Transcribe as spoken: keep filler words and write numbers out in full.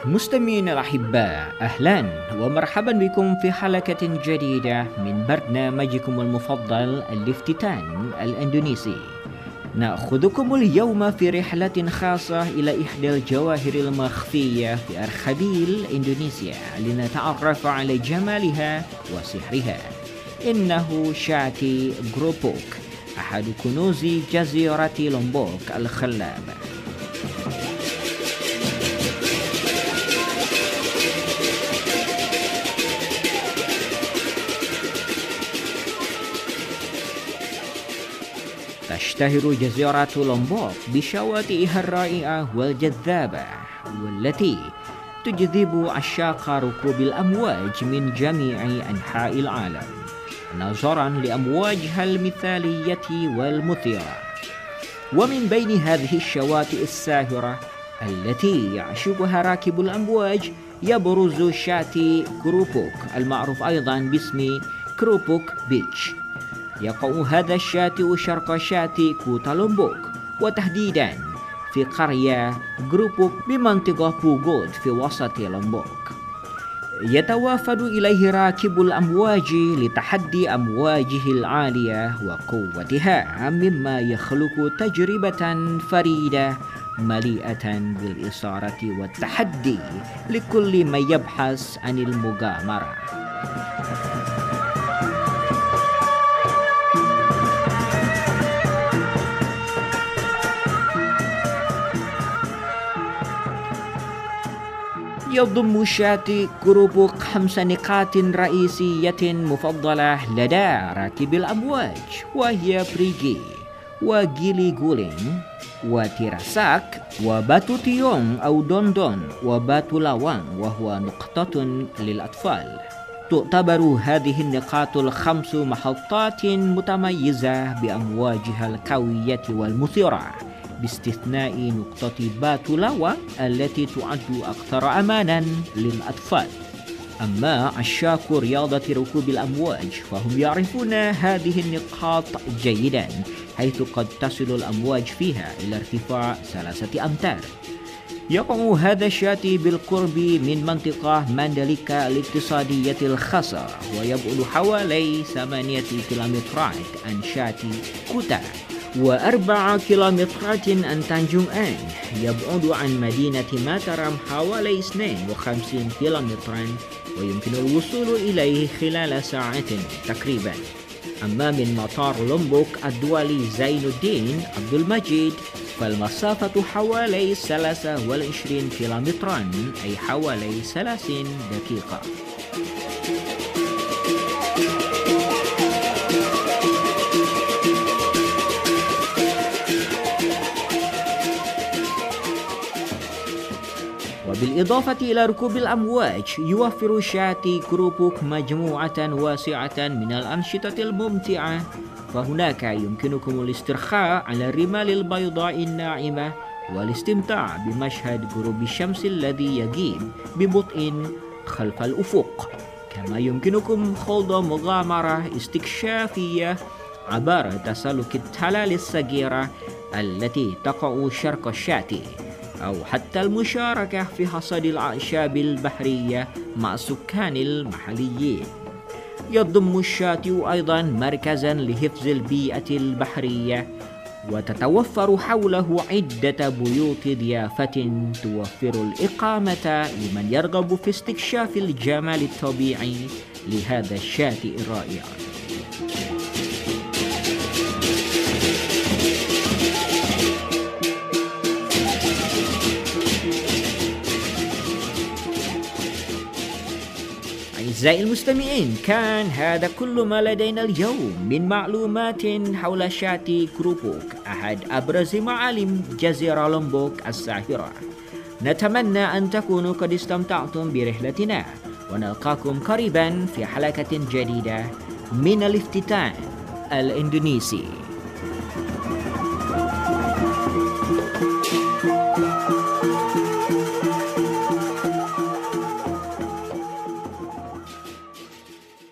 مستمعينا الأحباء، أهلا ومرحبا بكم في حلقة جديدة من برنامجكم المفضل الافتتان الإندونيسي. نأخذكم اليوم في رحلة خاصة إلى إحدى الجواهر المخفية في أرخبيل إندونيسيا لنتعرف على جمالها وسحرها. إنه شاتي جروبوك، أحد كنوز جزيرة لومبوك الخلابة. تشتهر جزيرة لومبوك بشواطئها الرائعة والجذابة، والتي تجذب عشاق ركوب الأمواج من جميع أنحاء العالم نظرا لأمواجها المثالية والمثيرة. ومن بين هذه الشواطئ الساهرة التي يعشقها راكب الأمواج يبرز شاتي كروبوك، المعروف أيضا باسم كروبوك بيتش. يقع هذا الشاطئ شرق شاطئ كوتا لومبوك، وتحديدا في قرية جروبوك بمنطقة بوغود في وسط لومبوك. يتوافد إليه راكب الأمواج لتحدي أمواجه العالية وقوتها، مما يخلق تجربة فريدة مليئة بالإثارة والتحدي لكل من يبحث عن المغامرة. يضم شاتي كروبوك خمس نقاط رئيسية مفضلة لدى راكب الأمواج، وهي بريجي وجيلي جولين وتيراساك وباتو تيونغ أو دوندون وباتو لاوان، وهو نقطة للأطفال. تعتبر هذه النقاط الخمس محطات متميزة بأمواجها القوية والمثيرة، باستثناء نقطة باتو لاوان التي تعد أكثر أمانا للأطفال. أما عشاق رياضة ركوب الأمواج فهم يعرفون هذه النقاط جيدا، حيث قد تصل الأمواج فيها إلى ارتفاع ثلاثة أمتار. يقع هذا الشاطئ بالقرب من منطقة مانداليكا الاقتصادية الخاصة، ويبعد حوالي ثمانية كيلومترات عن شاطئ كوتا وأربع كيلومترات عن تانجونغ آن. يبعد عن مدينة ماترام حوالي اثنين وخمسين كيلومترا، ويمكن الوصول إليه خلال ساعة تقريبا. أما من مطار لومبوك الدولي زين الدين عبد المجيد فالمسافة حوالي ثلاثة وعشرين كيلومترا، أي حوالي ثلاثين دقيقة. وبالإضافة إلى ركوب الأمواج، يوفر شاتي كروبوك مجموعة واسعة من الأنشطة الممتعة. فهناك يمكنكم الاسترخاء على الرمال البيضاء الناعمة والاستمتاع بمشهد غروب الشمس الذي يغيب ببطء خلف الأفق. كما يمكنكم خوض مغامرة استكشافية عبر تسلق التلال الصغيرة التي تقع شرق الشاطئ، أو حتى المشاركة في حصاد الأعشاب البحرية مع السكان المحليين. يضم الشاطئ أيضا مركزا لحفظ البيئة البحرية، وتتوفر حوله عدة بيوت ضيافة توفر الإقامة لمن يرغب في استكشاف الجمال الطبيعي لهذا الشاطئ الرائع. أعزائي المستمعين، كان هذا كل ما لدينا اليوم من معلومات حول شاتي كروبوك، أحد أبرز معالم جزيرة لومبوك الساحرة. نتمنى أن تكونوا قد استمتعتم برحلتنا، ونلقاكم قريبا في حلقة جديدة من الافتتان الإندونيسي.